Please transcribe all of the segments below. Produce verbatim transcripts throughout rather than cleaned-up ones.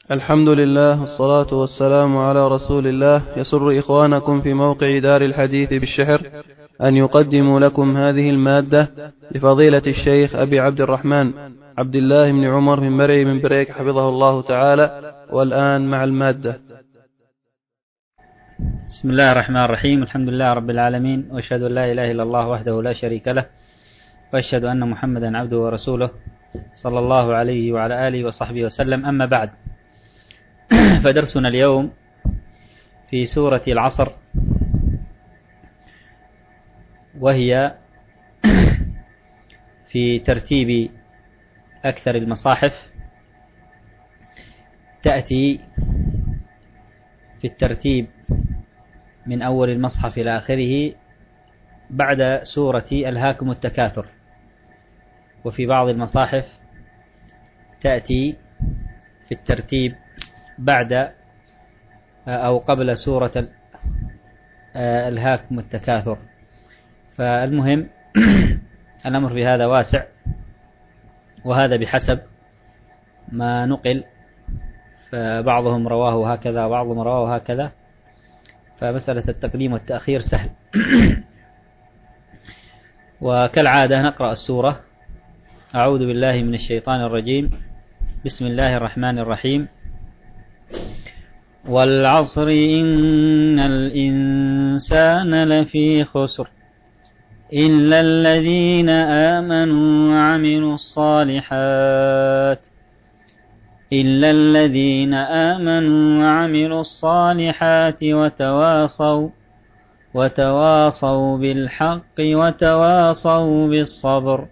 الحمد لله والصلاة والسلام على رسول الله. يسر إخوانكم في موقع دار الحديث بالشحر أن يقدموا لكم هذه المادة لفضيلة الشيخ أبي عبد الرحمن عبد الله بن عمر من مرعي من بريك حفظه الله تعالى. والآن مع المادة. بسم الله الرحمن الرحيم. الحمد لله رب العالمين، وأشهد أن لا إله إلا الله وحده لا شريك له، وأشهد أن محمدا عبده ورسوله صلى الله عليه وعلى آله وصحبه وسلم. أما بعد، فدرسنا اليوم في سورة العصر، وهي في ترتيب أكثر المصاحف، تأتي في الترتيب من أول المصحف إلى آخره بعد سورة ألهاكم التكاثر، وفي بعض المصاحف تأتي في الترتيب بعد أو قبل سورة ألهاكم التكاثر. فالمهم الأمر في هذا واسع، وهذا بحسب ما نقل، فبعضهم رواه هكذا وبعضهم رواه هكذا، فمسألة التقديم والتأخير سهل. وكالعادة نقرأ السورة. أعوذ بالله من الشيطان الرجيم. بسم الله الرحمن الرحيم. والعصر إن الإنسان لفي خسر إلا الذين آمنوا وعملوا الصالحات إلا الذين آمنوا وعملوا الصالحات وتواصوا وتواصوا بالحق وتواصوا بالصبر.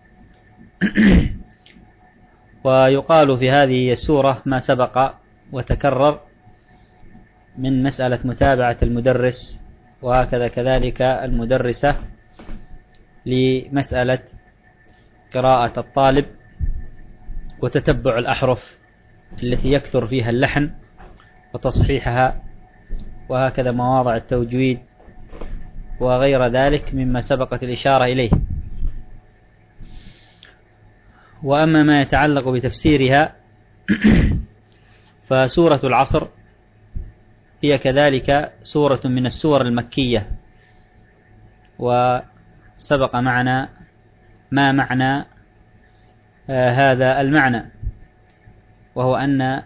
ويقال في هذه السورة ما سبق وتكرر من مسألة متابعة المدرس، وهكذا كذلك المدرسة لمسألة قراءة الطالب وتتبع الأحرف التي يكثر فيها اللحن وتصحيحها، وهكذا مواضع التوجويد وغير ذلك مما سبقت الإشارة إليه. وأما ما يتعلق بتفسيرها فسورة العصر هي كذلك سورة من السور المكية، وسبق معنا ما معنى آه هذا المعنى، وهو أن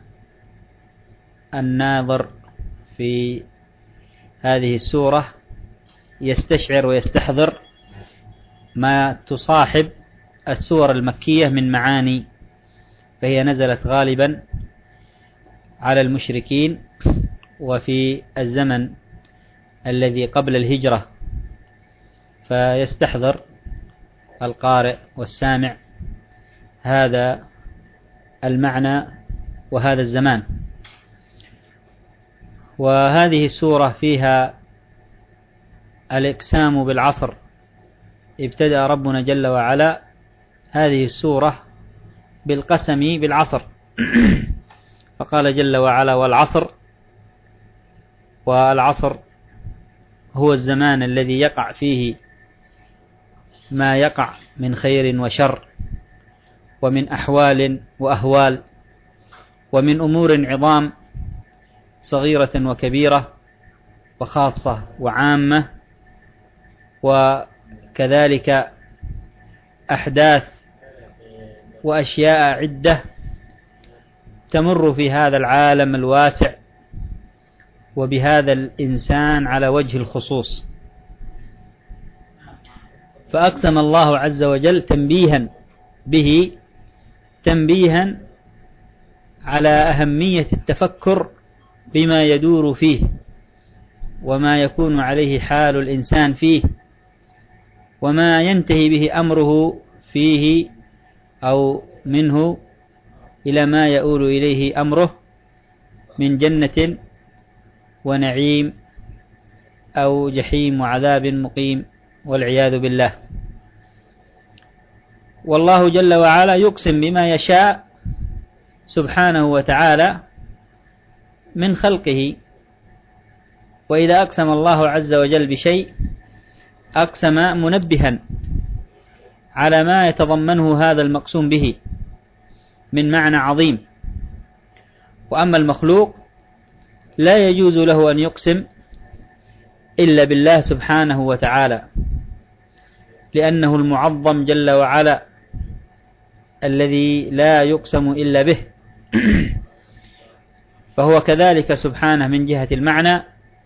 الناظر في هذه السورة يستشعر ويستحضر ما تصاحب السور المكية من معاني، فهي نزلت غالبا على المشركين وفي الزمن الذي قبل الهجرة، فيستحضر القارئ والسامع هذا المعنى وهذا الزمان. وهذه السورة فيها الإقسام بالعصر. ابتدأ ربنا جل وعلا هذه السورة بالقسم بالعصر، فقال جل وعلا والعصر. والعصر هو الزمان الذي يقع فيه ما يقع من خير وشر، ومن أحوال وأهوال، ومن أمور عظام صغيرة وكبيرة وخاصة وعامة، وكذلك أحداث وأشياء عدة تمر في هذا العالم الواسع وبهذا الإنسان على وجه الخصوص. فأقسم الله عز وجل تنبيها به، تنبيها على أهمية التفكر بما يدور فيه وما يكون عليه حال الإنسان فيه، وما ينتهي به أمره فيه أو منه إلى ما يؤول إليه أمره من جنة ونعيم أو جحيم وعذاب مقيم والعياذ بالله. والله جل وعلا يقسم بما يشاء سبحانه وتعالى من خلقه، وإذا أقسم الله عز وجل بشيء أقسم منبها على ما يتضمنه هذا المقسوم به من معنى عظيم. وأما المخلوق لا يجوز له أن يقسم إلا بالله سبحانه وتعالى، لأنه المعظم جل وعلا الذي لا يقسم إلا به. فهو كذلك سبحانه من جهة المعنى،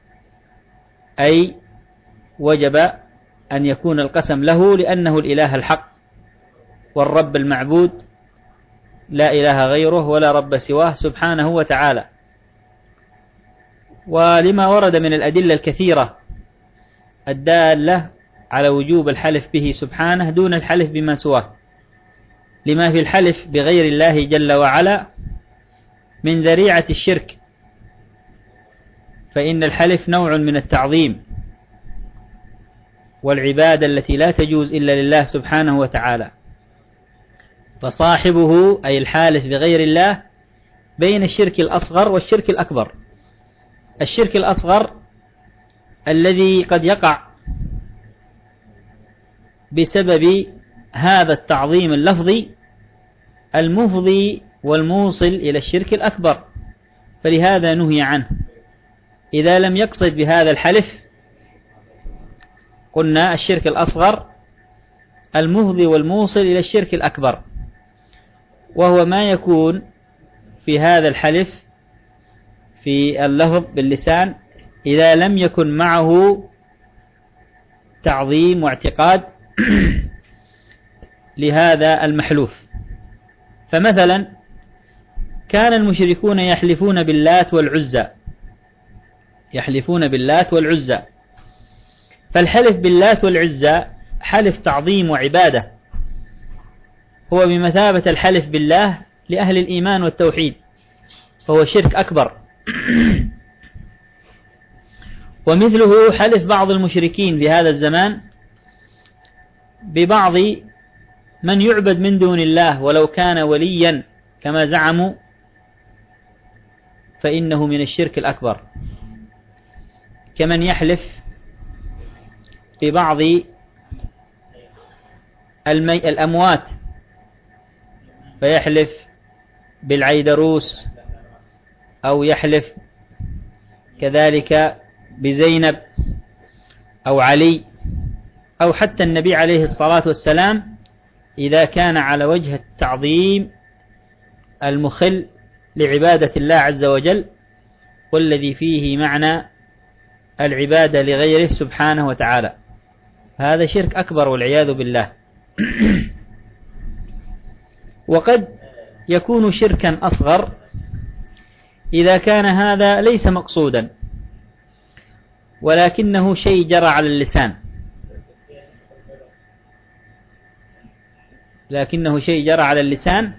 أي وجب أن يكون القسم له لأنه الإله الحق والرب المعبود، لا إله غيره ولا رب سواه سبحانه وتعالى. ولما ورد من الأدلة الكثيرة الدالة على وجوب الحلف به سبحانه دون الحلف بما سواه، لما في الحلف بغير الله جل وعلا من ذريعة الشرك، فإن الحلف نوع من التعظيم والعبادة التي لا تجوز إلا لله سبحانه وتعالى. فصاحبه أي الحالف بغير الله بين الشرك الأصغر والشرك الأكبر. الشرك الأصغر الذي قد يقع بسبب هذا التعظيم اللفظي المفضي والموصل إلى الشرك الأكبر، فلهذا نهي عنه. إذا لم يقصد بهذا الحلف قلنا الشرك الأصغر المفضي والموصل إلى الشرك الأكبر، وهو ما يكون في هذا الحلف في اللفظ باللسان إذا لم يكن معه تعظيم واعتقاد لهذا المحلوف. فمثلا كان المشركون يحلفون باللات والعزى، يحلفون باللات والعزى، فالحلف باللات والعزى حلف تعظيم وعبادة، هو بمثابة الحلف بالله لأهل الإيمان والتوحيد، فهو شرك أكبر. ومثله حلف بعض المشركين في هذا الزمان ببعض من يعبد من دون الله ولو كان وليا كما زعموا، فإنه من الشرك الأكبر، كمن يحلف ببعض الأموات، فيحلف بالعيدروس أو يحلف كذلك بزينب أو علي أو حتى النبي عليه الصلاة والسلام إذا كان على وجه التعظيم المخل لعبادة الله عز وجل، والذي فيه معنى العبادة لغيره سبحانه وتعالى، هذا شرك أكبر والعياذ بالله. وقد يكون شركا أصغر إذا كان هذا ليس مقصودا ولكنه شيء جرى على اللسان، لكنه شيء جرى على اللسان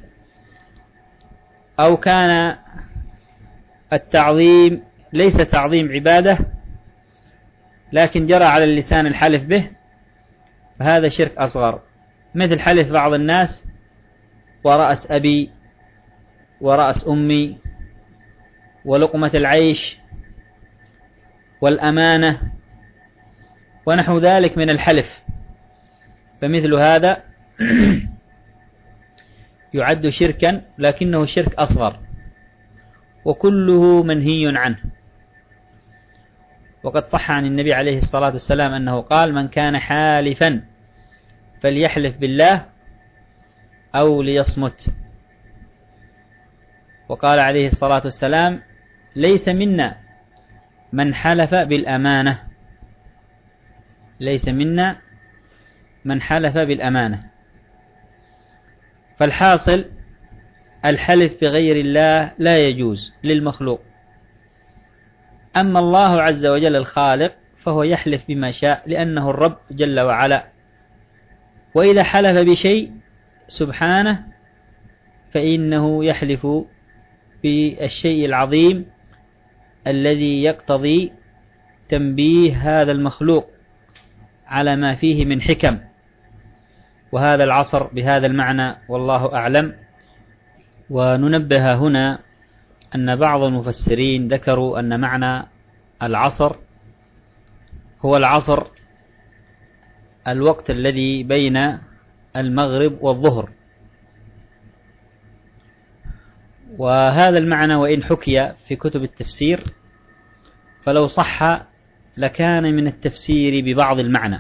أو كان التعظيم ليس تعظيم عبادة لكن جرى على اللسان الحلف به، فهذا شرك أصغر، مثل حلف بعض الناس ورأس أبي ورأس أمي ولقمة العيش والأمانة ونحو ذلك من الحلف، فمثل هذا يعد شركا لكنه شرك أصغر، وكله منهي عنه. وقد صح عن النبي عليه الصلاة والسلام أنه قال: من كان حالفا فليحلف بالله أو ليصمت. وقال عليه الصلاة والسلام: ليس منا من حلف بالأمانة، ليس منا من حلف بالأمانة. فالحاصل الحلف بغير الله لا يجوز للمخلوق، أما الله عز وجل الخالق فهو يحلف بما شاء لأنه الرب جل وعلا، وإذا حلف بشيء سبحانه فإنه يحلف بالشيء العظيم الذي يقتضي تنبيه هذا المخلوق على ما فيه من حكم، وهذا العصر بهذا المعنى والله أعلم. وننبه هنا أن بعض المفسرين ذكروا أن معنى العصر هو العصر الوقت الذي بين المغرب والظهر، وهذا المعنى وإن حكي في كتب التفسير فلو صح لكان من التفسير ببعض المعنى،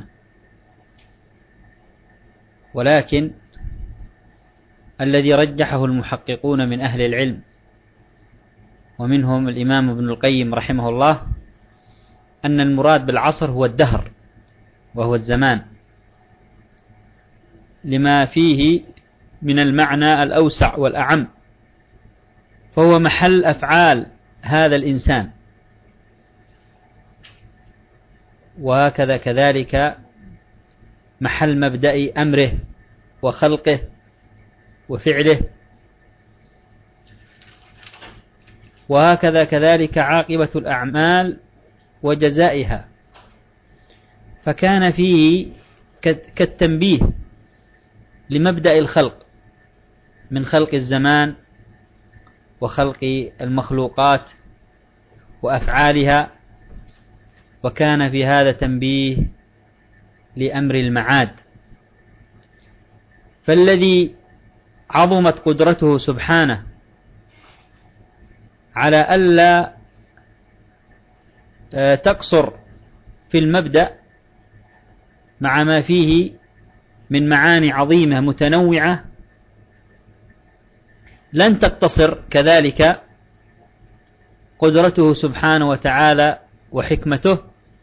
ولكن الذي رجحه المحققون من أهل العلم ومنهم الإمام ابن القيم رحمه الله أن المراد بالعصر هو الدهر وهو الزمان، لما فيه من المعنى الأوسع والأعم، فهو محل أفعال هذا الإنسان، وهكذا كذلك محل مبدأ أمره وخلقه وفعله، وهكذا كذلك عاقبة الأعمال وجزائها، فكان فيه كالتنبيه لمبدأ الخلق من خلق الزمان وخلق المخلوقات وأفعالها، وكان في هذا تنبيه لأمر المعاد. فالذي عظمت قدرته سبحانه على ألا تقصر في المبدأ مع ما فيه من معاني عظيمة متنوعة، لن تقتصر كذلك قدرته سبحانه وتعالى وحكمته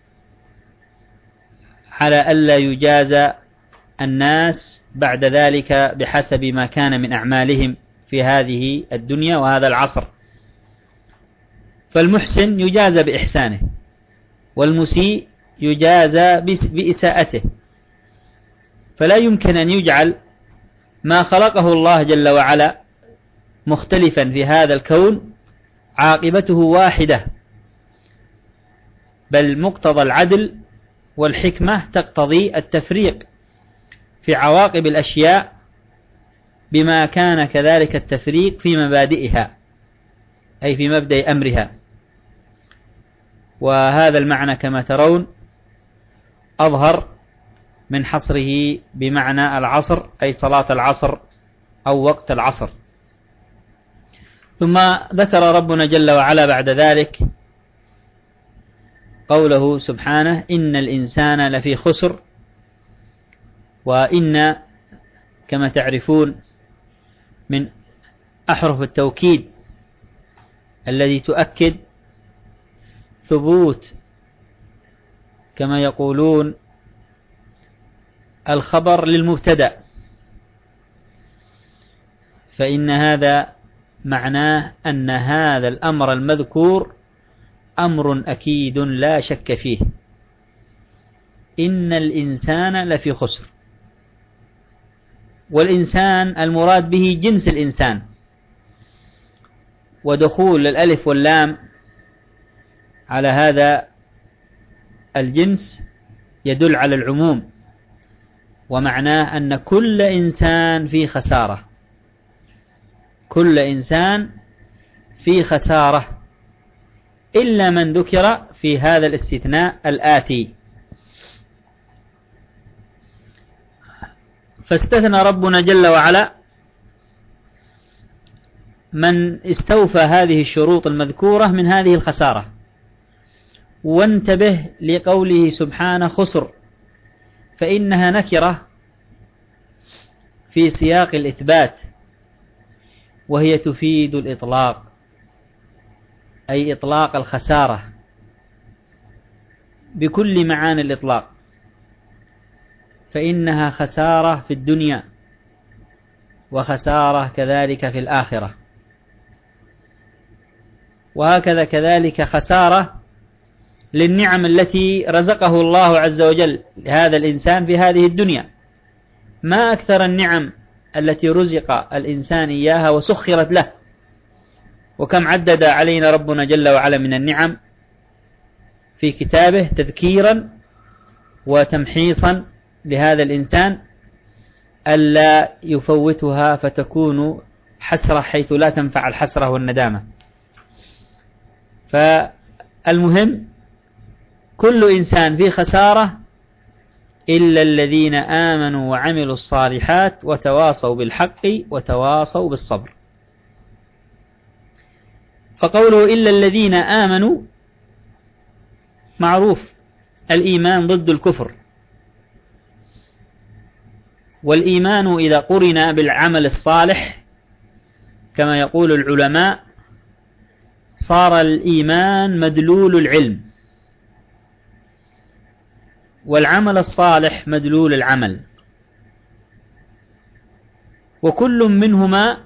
على ألا يجازى الناس بعد ذلك بحسب ما كان من أعمالهم في هذه الدنيا وهذا العصر. فالمحسن يجازى بإحسانه، والمسيء يجازى بإساءته، فلا يمكن أن يجعل ما خلقه الله جل وعلا مختلفا في هذا الكون عاقبته واحدة، بل مقتضى العدل والحكمة تقتضي التفريق في عواقب الأشياء بما كان كذلك التفريق في مبادئها، أي في مبدأ أمرها. وهذا المعنى كما ترون أظهر من حصره بمعنى العصر، أي صلاة العصر أو وقت العصر. ثم ذكر ربنا جل وعلا بعد ذلك قوله سبحانه: إن الإنسان لفي خسر. وإن كما تعرفون من أحرف التوكيد الذي تؤكد ثبوت كما يقولون الخبر للمبتدأ، فإن هذا معناه أن هذا الأمر المذكور أمر أكيد لا شك فيه. إن الإنسان لفي خسر، والإنسان المراد به جنس الإنسان، ودخول الألف واللام على هذا الجنس يدل على العموم، ومعناه أن كل إنسان في خسارة، كل إنسان في خسارة إلا من ذكر في هذا الاستثناء الآتي. فاستثنى ربنا جل وعلا من استوفى هذه الشروط المذكورة من هذه الخسارة. وانتبه لقوله سبحانه خسر، فإنها نكرة في سياق الإثبات، وهي تفيد الإطلاق، أي إطلاق الخسارة بكل معاني الإطلاق، فإنها خسارة في الدنيا وخسارة كذلك في الآخرة، وهكذا كذلك خسارة للنعم التي رزقه الله عز وجل لهذا الإنسان في هذه الدنيا. ما أكثر النعم التي رزق الإنسان إياها وسخرت له، وكم عدد علينا ربنا جل وعلا من النعم في كتابه تذكيرا وتمحيصا لهذا الإنسان ألا يفوتها فتكون حسرة حيث لا تنفع الحسرة والندامة. فالمهم كل إنسان في خسارة إلا الذين آمنوا وعملوا الصالحات وتواصوا بالحق وتواصوا بالصبر. فقوله إلا الذين آمنوا معروف، الإيمان ضد الكفر، والإيمان إذا قرن بالعمل الصالح كما يقول العلماء صار الإيمان مدلول العلم، والعمل الصالح مدلول العمل، وكل منهما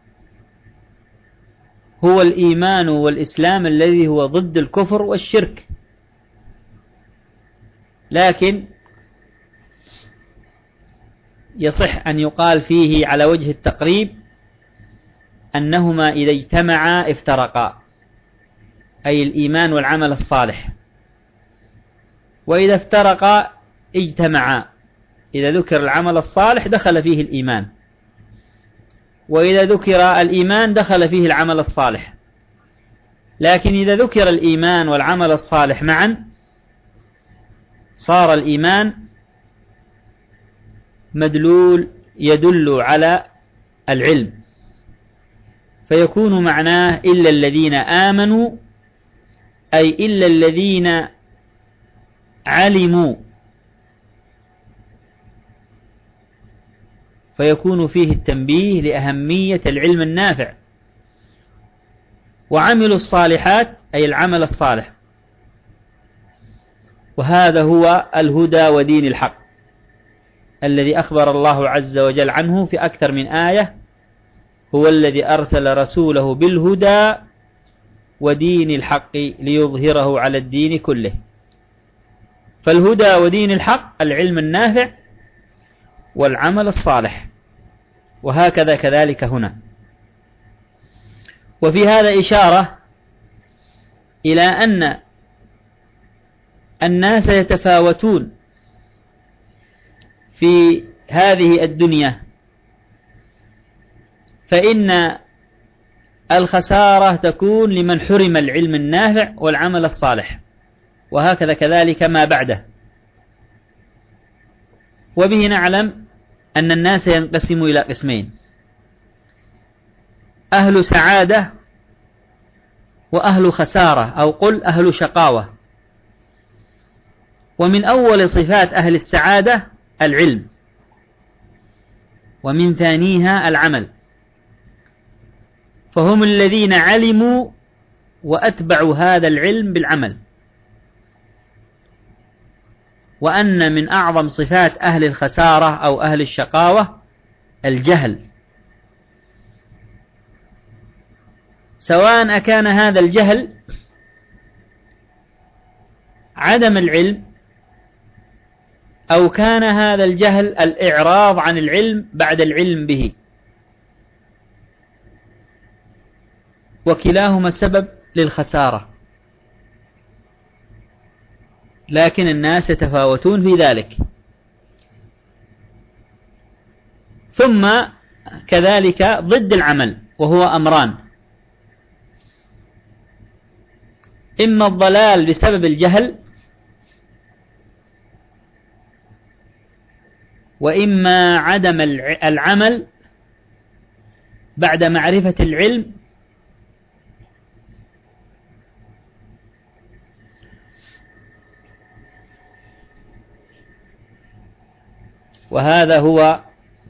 هو الإيمان والإسلام الذي هو ضد الكفر والشرك. لكن يصح أن يقال فيه على وجه التقريب أنهما إذا اجتمعا افترقا، أي الإيمان والعمل الصالح، وإذا افترقا اجتمعا. إذا ذكر العمل الصالح دخل فيه الإيمان، وإذا ذكر الإيمان دخل فيه العمل الصالح. لكن إذا ذكر الإيمان والعمل الصالح معا صار الإيمان مدلول يدل على العلم، فيكون معناه إلا الذين آمنوا، أي إلا الذين علموا، فيكون فيه التنبيه لأهمية العلم النافع، وعملوا الصالحات أي العمل الصالح. وهذا هو الهدى ودين الحق الذي أخبر الله عز وجل عنه في أكثر من آية، هو الذي أرسل رسوله بالهدى ودين الحق ليظهره على الدين كله. فالهدى ودين الحق العلم النافع والعمل الصالح، وهكذا كذلك هنا. وفي هذا إشارة إلى أن الناس يتفاوتون في هذه الدنيا، فإن الخسارة تكون لمن حرم العلم النافع والعمل الصالح، وهكذا كذلك ما بعده. وبه نعلم أن الناس ينقسموا إلى قسمين: أهل سعادة وأهل خسارة، أو قل أهل شقاوة. ومن أول صفات أهل السعادة العلم، ومن ثانيها العمل، فهم الذين علموا وأتبعوا هذا العلم بالعمل. وأن من أعظم صفات أهل الخسارة أو أهل الشقاوة الجهل، سواء أكان هذا الجهل عدم العلم، أو كان هذا الجهل الإعراض عن العلم بعد العلم به، وكلاهما سبب للخسارة. لكن الناس يتفاوتون في ذلك. ثم كذلك ضد العمل، وهو أمران: إما الضلال بسبب الجهل، وإما عدم العمل بعد معرفة العلم. وهذا هو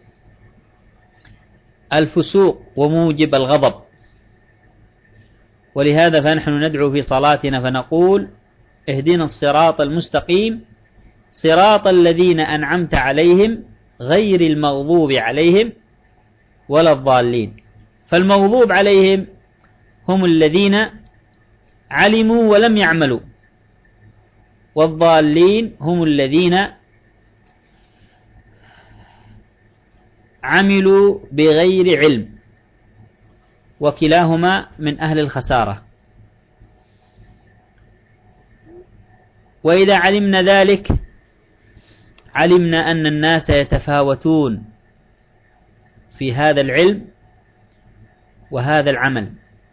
الفسوق وموجب الغضب. ولهذا فنحن ندعو في صلاتنا فنقول: اهدنا الصراط المستقيم صراط الذين أنعمت عليهم غير المغضوب عليهم ولا الضالين. فالمغضوب عليهم هم الذين علموا ولم يعملوا، والضالين هم الذين عملوا بغير علم، وكلاهما من أهل الخسارة. وإذا علمنا ذلك علمنا أن الناس يتفاوتون في هذا العلم وهذا العمل،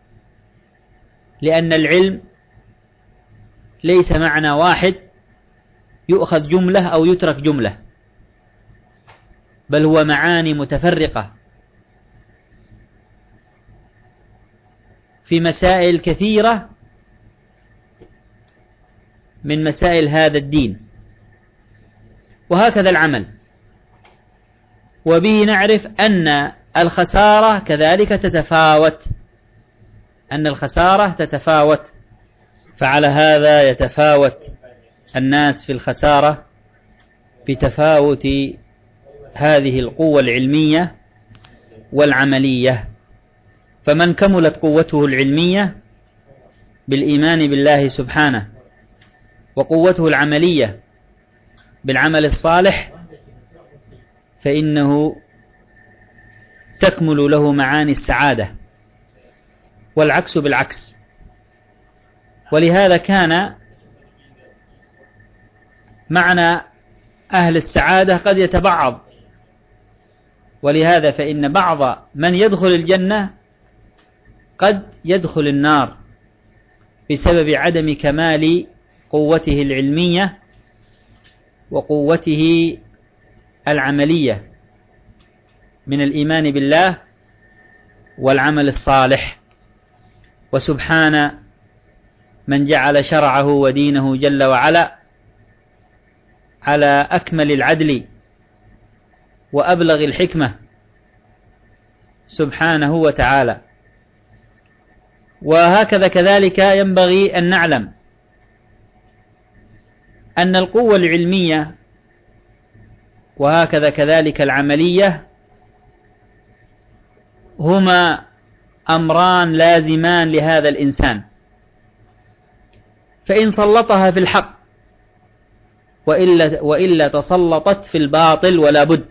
لأن العلم ليس معنى واحد يؤخذ جملة أو يترك جملة، بل هو معاني متفرقة. في مسائل كثيرة من مسائل هذا الدين، وهكذا العمل. وبه نعرف أن الخسارة كذلك تتفاوت، أن الخسارة تتفاوت، فعلى هذا يتفاوت الناس في الخسارة بتفاوت هذه القوة العلمية والعملية. فمن كملت قوته العلمية بالإيمان بالله سبحانه، وقوته العملية بالعمل الصالح، فإنه تكمل له معاني السعادة، والعكس بالعكس. ولهذا كان معنى أهل السعادة قد يتبعض، ولهذا فإن بعض من يدخل الجنة قد يدخل النار بسبب عدم كمال قوته العلمية وقوته العملية من الإيمان بالله والعمل الصالح. وسبحان من جعل شرعه ودينه جل وعلا على أكمل العدل وأبلغ الحكمة سبحانه وتعالى. وهكذا كذلك ينبغي أن نعلم أن القوة العلمية وهكذا كذلك العملية هما أمران لازمان لهذا الإنسان، فإن سلطها في الحق وإلا, وإلا تسلطت في الباطل ولا بد.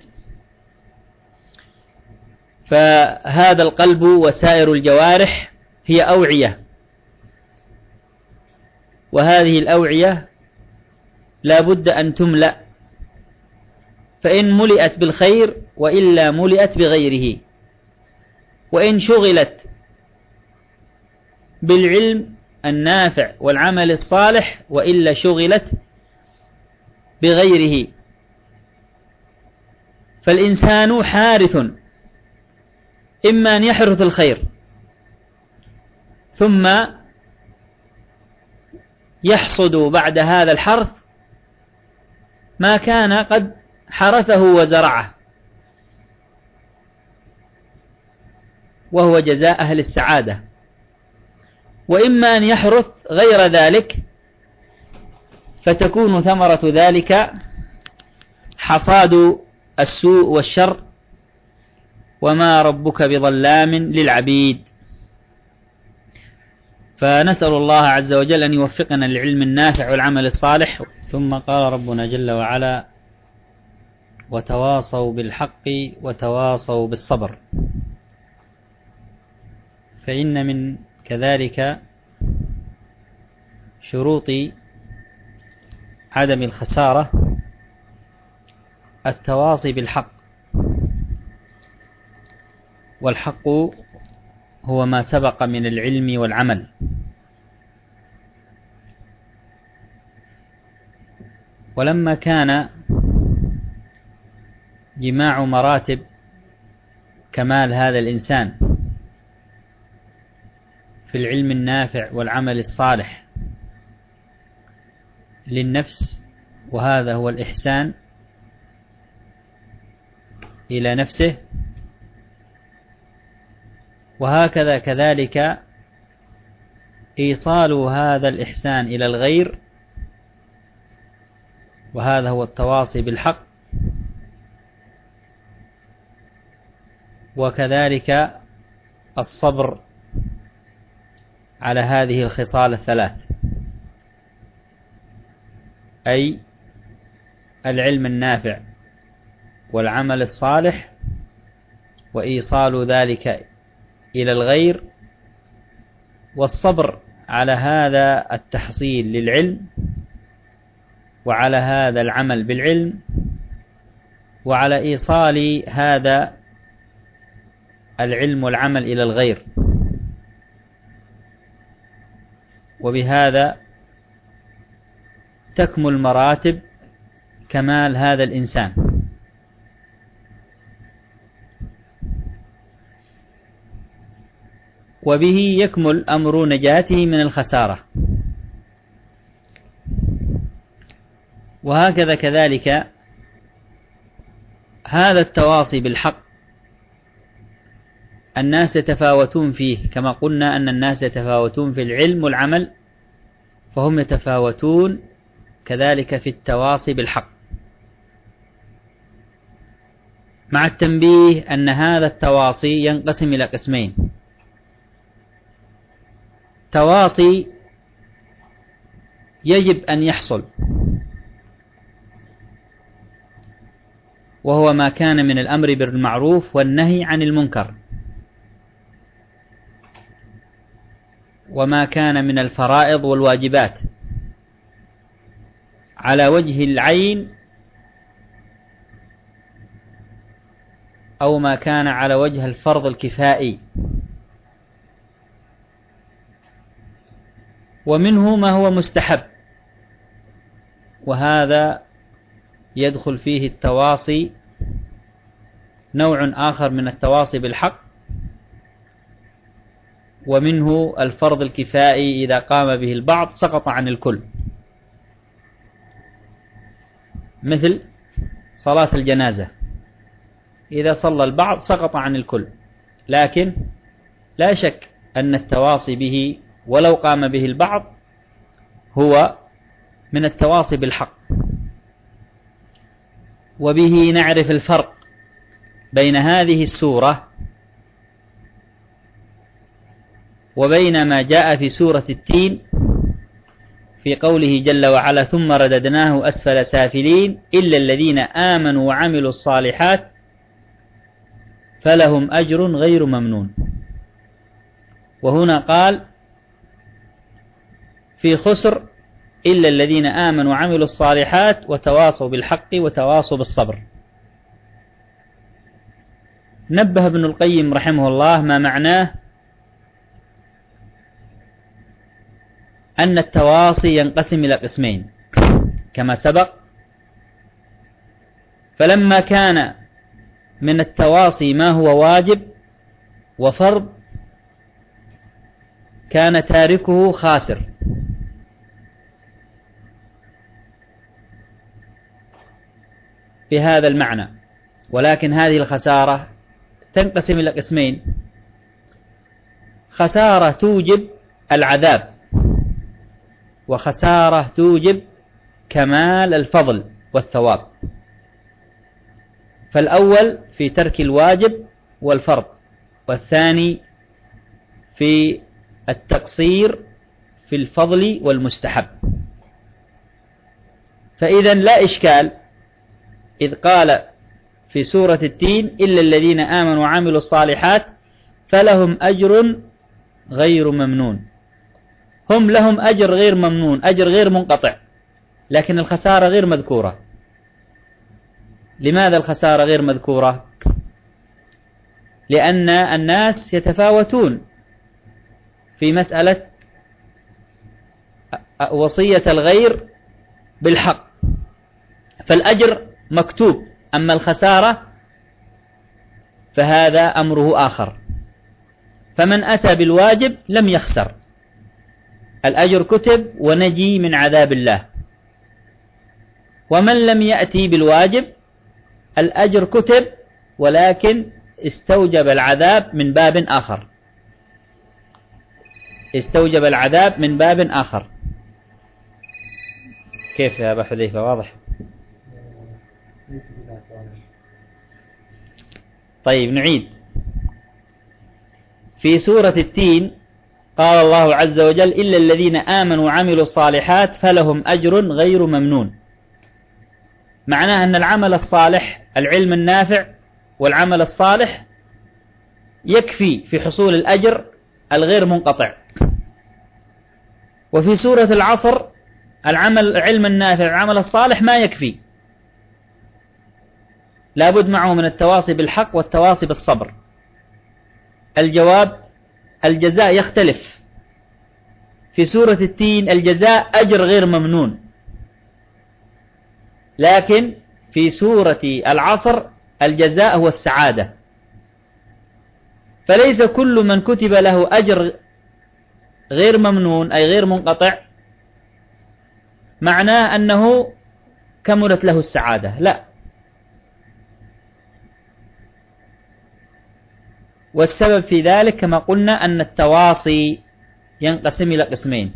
فهذا القلب وسائر الجوارح هي أوعية، وهذه الأوعية لا بد أن تملأ، فإن ملئت بالخير وإلا ملئت بغيره، وإن شغلت بالعلم النافع والعمل الصالح وإلا شغلت بغيره. فالإنسان حارث، إما أن يحرث الخير ثم يحصد بعد هذا الحرث ما كان قد حرثه وزرعه، وهو جزاء أهل السعادة، وإما أن يحرث غير ذلك فتكون ثمرة ذلك حصاد السوء والشر، وما ربك بظلام للعبيد. فنسأل الله عز وجل أن يوفقنا للعلم النافع والعمل الصالح. ثم قال ربنا جل وعلا: وتواصوا بالحق وتواصوا بالصبر. فإن من كذلك شروط عدم الخسارة التواصي بالحق، والحق هو ما سبق من العلم والعمل. ولما كان جماع مراتب كمال هذا الإنسان في العلم النافع والعمل الصالح للنفس، وهذا هو الإحسان إلى نفسه، وهكذا كذلك إيصال هذا الإحسان إلى الغير، وهذا هو التواصي بالحق، وكذلك الصبر على هذه الخصال الثلاث، أي العلم النافع والعمل الصالح وإيصال ذلك إلى الغير، والصبر على هذا التحصيل للعلم وعلى هذا العمل بالعلم وعلى إيصال هذا العلم والعمل إلى الغير. وبهذا تكمل مراتب كمال هذا الإنسان. وبه يكمل أمر نجاته من الخسارة. وهكذا كذلك هذا التواصي بالحق الناس يتفاوتون فيه، كما قلنا أن الناس يتفاوتون في العلم والعمل، فهم يتفاوتون كذلك في التواصي بالحق، مع التنبيه أن هذا التواصي ينقسم إلى قسمين: تواصي يجب أن يحصل، وهو ما كان من الأمر بالمعروف والنهي عن المنكر، وما كان من الفرائض والواجبات على وجه العين أو ما كان على وجه الفرض الكفائي، ومنه ما هو مستحب، وهذا يدخل فيه التواصي نوع آخر من التواصي بالحق، ومنه الفرض الكفائي إذا قام به البعض سقط عن الكل، مثل صلاة الجنازة، إذا صلى البعض سقط عن الكل، لكن لا شك أن التواصي به ولو قام به البعض هو من التواصي بالحق. وبه نعرف الفرق بين هذه السورة وبين ما جاء في سورة التين في قوله جل وعلا: ثم رددناه أسفل سافلين إلا الذين آمنوا وعملوا الصالحات فلهم أجر غير ممنون. وهنا قال في خسر إلا الذين آمنوا وعملوا الصالحات وتواصوا بالحق وتواصوا بالصبر. نبه ابن القيم رحمه الله ما معناه أن التواصي ينقسم إلى قسمين كما سبق، فلما كان من التواصي ما هو واجب وفرض كان تاركه خاسر، بهذا المعنى. ولكن هذه الخسارة تنقسم إلى قسمين: خسارة توجب العذاب، وخسارة توجب كمال الفضل والثواب. فالأول في ترك الواجب والفرض، والثاني في التقصير في الفضل والمستحب. فإذا لا إشكال إذ قال في سورة التين إلا الذين آمنوا وعملوا الصالحات فلهم أجر غير ممنون. هم لهم أجر غير ممنون، أجر غير منقطع، لكن الخسارة غير مذكورة. لماذا الخسارة غير مذكورة؟ لأن الناس يتفاوتون في مسألة وصية الغير بالحق، فالأجر مكتوب، أما الخسارة فهذا أمره آخر. فمن أتى بالواجب لم يخسر، الأجر كتب ونجي من عذاب الله. ومن لم يأتي بالواجب الأجر كتب ولكن استوجب العذاب من باب آخر، استوجب العذاب من باب آخر. كيف يا أبا حذيفة؟ واضح؟ طيب نعيد. في سورة التين قال الله عز وجل إلا الذين آمنوا وعملوا الصالحات فلهم أجر غير ممنون. معناه أن العمل الصالح، العلم النافع والعمل الصالح يكفي في حصول الأجر الغير منقطع. وفي سورة العصر العمل العلم النافع والعمل الصالح ما يكفي، لابد معه من التواصي بالحق والتواصي بالصبر. الجواب الجزاء يختلف. في سورة التين الجزاء أجر غير ممنون، لكن في سورة العصر الجزاء هو السعادة. فليس كل من كتب له أجر غير ممنون أي غير منقطع معناه أنه كملت له السعادة، لا. والسبب في ذلك كما قلنا أن التواصي ينقسم إلى قسمين،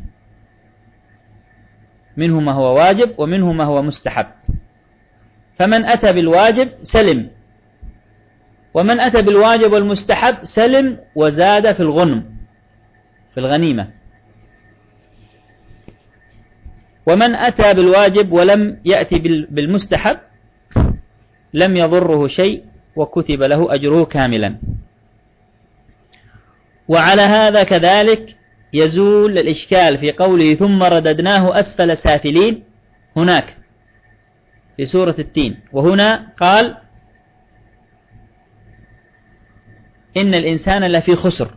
منه ما هو واجب ومنه ما هو مستحب. فمن أتى بالواجب سلم، ومن أتى بالواجب والمستحب سلم وزاد في الغنم في الغنيمة. ومن أتى بالواجب ولم يأتي بالمستحب لم يضره شيء وكتب له أجره كاملا. وعلى هذا كذلك يزول الإشكال في قوله ثم رددناه أسفل سافلين هناك في سورة التين. وهنا قال إن الإنسان لفي خسر،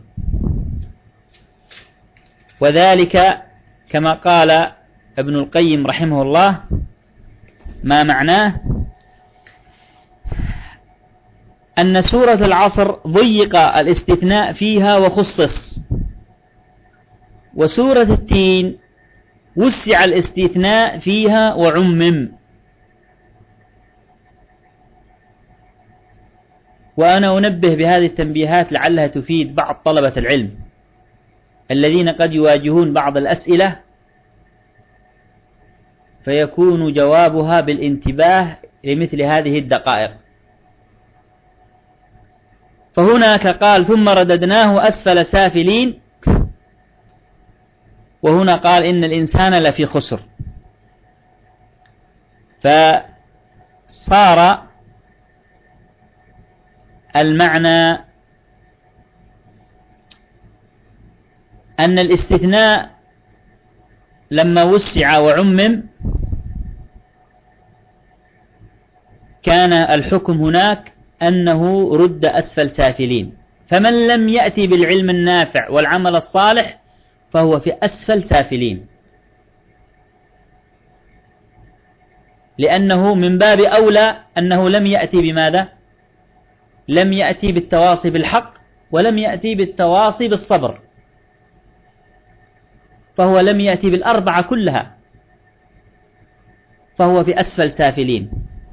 وذلك كما قال ابن القيم رحمه الله ما معناه أن سورة العصر ضيق الاستثناء فيها وخصص، وسورة التين وسع الاستثناء فيها وعمم. وأنا أنبه بهذه التنبيهات لعلها تفيد بعض طلبة العلم الذين قد يواجهون بعض الأسئلة فيكون جوابها بالانتباه لمثل هذه الدقائق. فهناك قال ثم رددناه أسفل سافلين، وهنا قال إن الإنسان لفي خسر، فصار المعنى أن الاستثناء لما وسع وعمم كان الحكم هناك أنه رد أسفل سافلين. فمن لم يأتي بالعلم النافع والعمل الصالح فهو في أسفل سافلين، لأنه من باب أولى أنه لم يأتي بماذا؟ لم يأتي بالتواصي بالحق ولم يأتي بالتواصي بالصبر، فهو لم يأتي بالأربعة كلها، فهو في أسفل سافلين.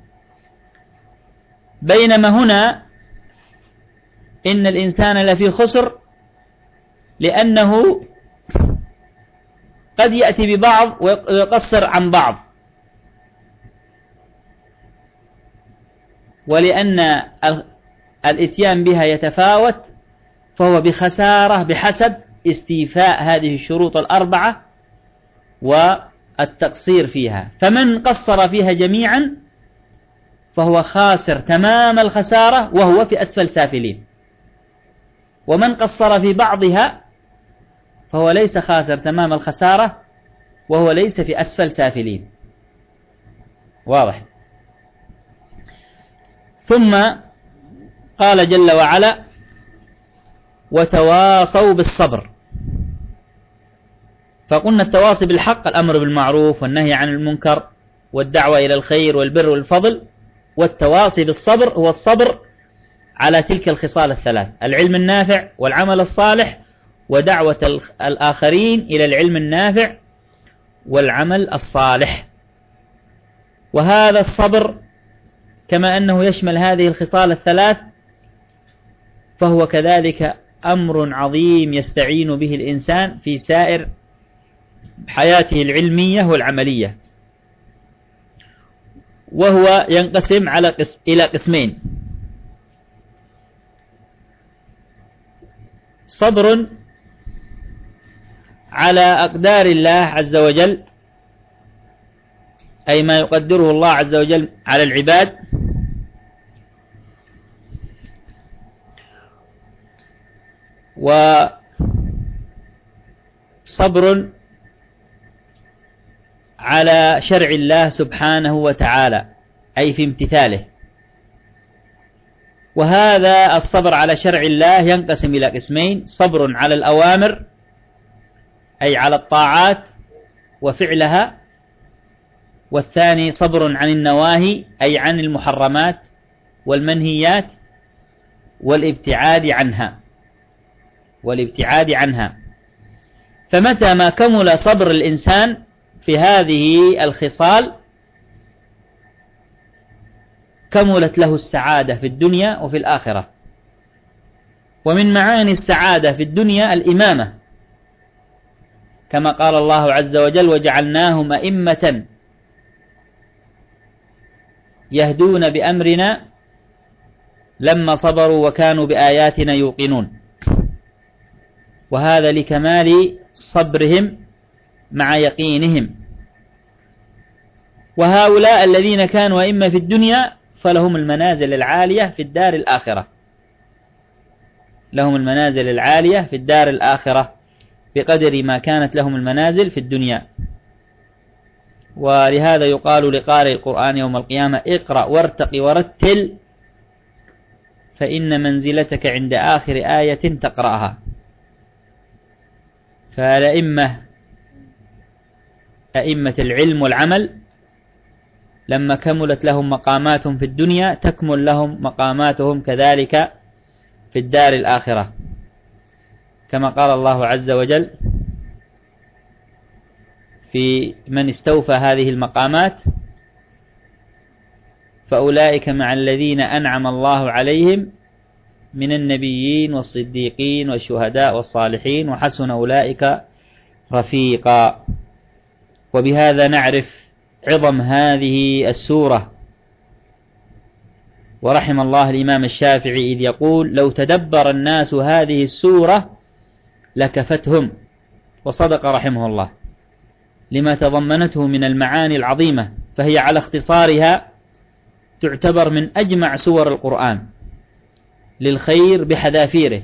بينما هنا إن الإنسان لفي خسر لأنه قد يأتي ببعض ويقصر عن بعض، ولأن الإتيان بها يتفاوت فهو بخسارة بحسب استيفاء هذه الشروط الأربعة والتقصير فيها. فمن قصر فيها جميعا فهو خاسر تمام الخسارة وهو في أسفل سافلين، ومن قصر في بعضها فهو ليس خاسر تمام الخسارة وهو ليس في أسفل سافلين. واضح؟ ثم قال جل وعلا وتواصوا بالصبر. فقلنا التواصي بالحق الأمر بالمعروف والنهي عن المنكر والدعوة إلى الخير والبر والفضل، والتواصي بالصبر هو الصبر على تلك الخصال الثلاث: العلم النافع والعمل الصالح ودعوة الآخرين إلى العلم النافع والعمل الصالح. وهذا الصبر كما أنه يشمل هذه الخصال الثلاث فهو كذلك أمر عظيم يستعين به الإنسان في سائر حياته العلمية والعملية، وهو ينقسم على قس إلى قسمين: صبر على أقدار الله عز وجل، أي ما يقدره الله عز وجل على العباد، وصبر على شرع الله سبحانه وتعالى أي في امتثاله. وهذا الصبر على شرع الله ينقسم إلى قسمين: صبر على الأوامر أي على الطاعات وفعلها، والثاني صبر عن النواهي أي عن المحرمات والمنهيات والابتعاد عنها. والابتعاد عنها. فمتى ما كمل صبر الإنسان في هذه الخصال كملت له السعادة في الدنيا وفي الآخرة. ومن معاني السعادة في الدنيا الإمامة، كما قال الله عز وجل: وجعلناهم أئمة يهدون بأمرنا لما صبروا وكانوا بآياتنا يوقنون. وهذا لكمال صبرهم مع يقينهم. وهؤلاء الذين كانوا أئمة في الدنيا فلهم المنازل العالية في الدار الآخرة، لهم المنازل العالية في الدار الآخرة بقدر ما كانت لهم المنازل في الدنيا. ولهذا يقال لقارئ القرآن يوم القيامة: اقرأ وارتق ورتل فإن منزلتك عند آخر آية تقرأها. فالأئمة أئمة العلم والعمل لما كملت لهم مقاماتهم في الدنيا تكمل لهم مقاماتهم كذلك في الدار الآخرة، كما قال الله عز وجل في من استوفى هذه المقامات: فأولئك مع الذين أنعم الله عليهم من النبيين والصديقين والشهداء والصالحين وحسن أولئك رفيقا. وبهذا نعرف عظم هذه السورة. ورحم الله الإمام الشافعي إذ يقول: لو تدبر الناس هذه السورة لكفتهم. وصدق رحمه الله لما تضمنته من المعاني العظيمة، فهي على اختصارها تعتبر من أجمع سور القرآن للخير بحذافيره.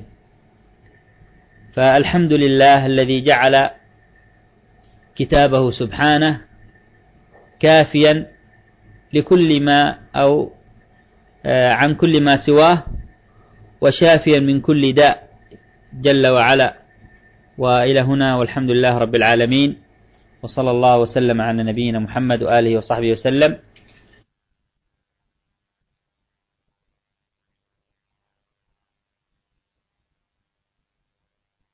فالحمد لله الذي جعل كتابه سبحانه كافيا لكل ما أو عن كل ما سواه، وشافيا من كل داء جل وعلا. وإلى هنا، والحمد لله رب العالمين، وصلى الله وسلم على نبينا محمد وآله وصحبه وسلم.